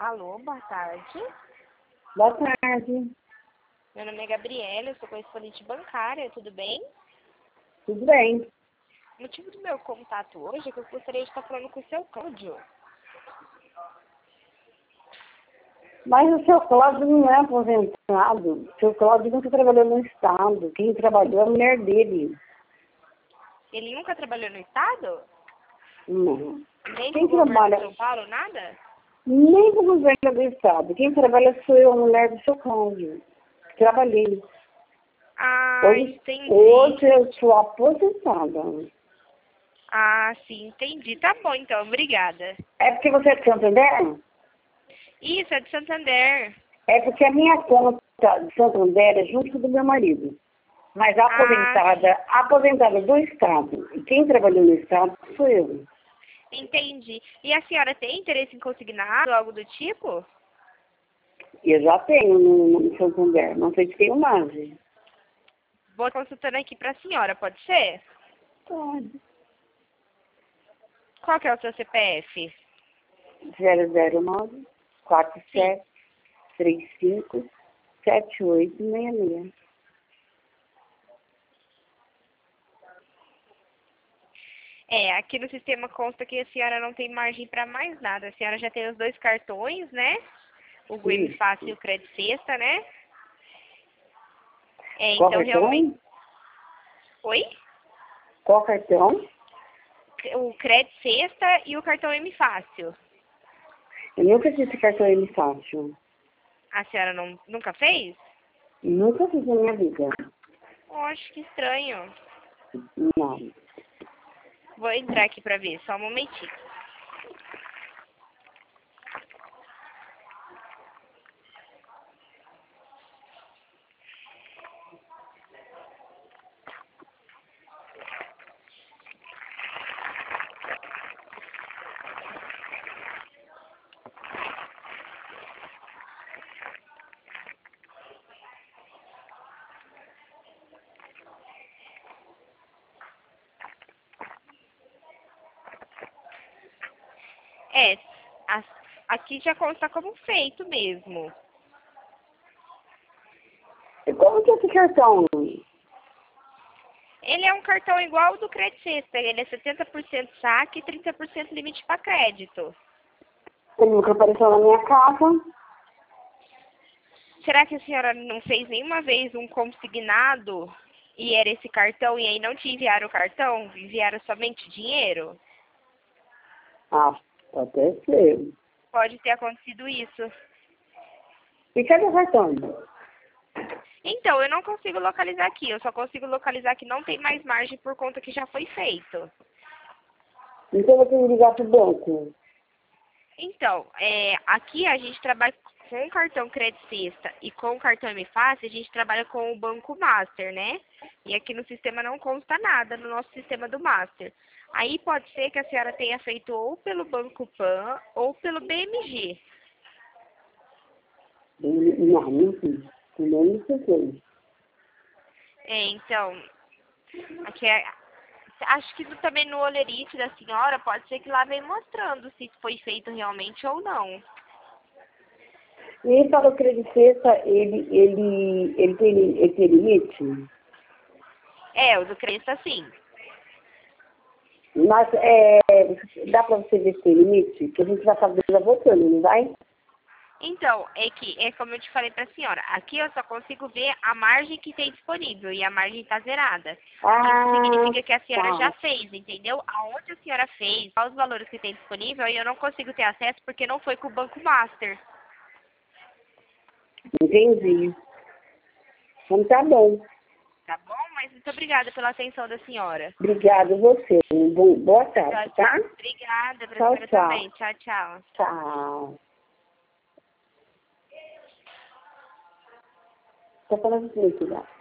Alô, boa tarde. Boa tarde. Meu nome é Gabriela, eu sou correspondente bancária, tudo bem? Tudo bem. O motivo do meu contato hoje é que eu gostaria de estar falando com o seu Cláudio. Mas o seu Cláudio não é aposentado. O seu Cláudio nunca trabalhou no Estado. Quem trabalhou é a mulher dele. Ele nunca trabalhou no Estado? Não. Nem Quem pro governo trabalha? de São Paulo, nada? Nem no governo do Estado. Quem trabalha sou eu, a mulher do seu Cláudio. Trabalhei. Ah, entendi. Hoje eu sou aposentada. Ah, sim, entendi. Tá bom, então, obrigada. É porque você é de Santander? Isso, é de Santander. É porque a minha conta de Santander é junto do meu marido. Mas a aposentada do Estado. E quem trabalhou no Estado sou eu. Entendi. E a senhora tem interesse em consignado, algo do tipo? Eu já tenho no Santander. Não sei se tenho mais. Vou consultando aqui pra senhora, pode ser? Pode. Qual que é o seu CPF? 009 47 35 7866. Aqui no sistema consta que a senhora não tem margem para mais nada. A senhora já tem os 2 cartões, né? O Guime Fácil e o Crédito Sexta, né? Qual Então cartão? realmente... Oi? Qual cartão? O Crédito Sexta e o cartão M Fácil. Eu nunca fiz esse cartão M Fácil. A senhora nunca fez? Nunca fiz na minha vida. Oxe, que estranho. Não. Vou entrar aqui para ver, só um momentinho. Aqui já consta como feito mesmo. E como que é esse cartão? Ele é um cartão igual ao do Crédito Sexta. Ele é 70% saque e 30% limite para crédito. Ele nunca apareceu na minha casa. Será que a senhora não fez nenhuma vez um consignado e era esse cartão e aí não te enviaram o cartão? Enviaram somente dinheiro? Ah, pode até ser. Pode ter acontecido isso. E cadê o cartão? Então, eu não consigo localizar aqui. Eu só consigo localizar que não tem mais margem por conta que já foi feito. Então eu vou ter que ligar pro banco. Então, aqui a gente trabalha com o cartão Crédito Sexta e com o cartão M Fácil, a gente trabalha com o Banco Master, né? E aqui no sistema não consta nada no nosso sistema do Master. Aí pode ser que a senhora tenha feito ou pelo Banco Pan ou pelo BMG. Não fiz. Não sei. Então, aqui acho que também no olerite da senhora pode ser que lá vem mostrando se foi feito realmente ou não. E ele falou que ele sexta, ele tem limite? O do Cresta sim. Mas dá pra você ver se tem limite? Que a gente vai fazer já voltando, não vai? Então, é como eu te falei pra senhora, aqui eu só consigo ver a margem que tem disponível e a margem tá zerada. Isso significa que a senhora já fez, entendeu? Aonde a senhora fez, quais os valores que tem disponível, aí eu não consigo ter acesso porque não foi com o Banco Master. Entendi. Então tá bom. Tá bom? Mas muito obrigada pela atenção da senhora. Obrigada a você. Boa tarde, tá? Obrigada pra Tchau, senhora tchau. também. Tchau, tchau. Tchau. Tô falando assim, cuidado.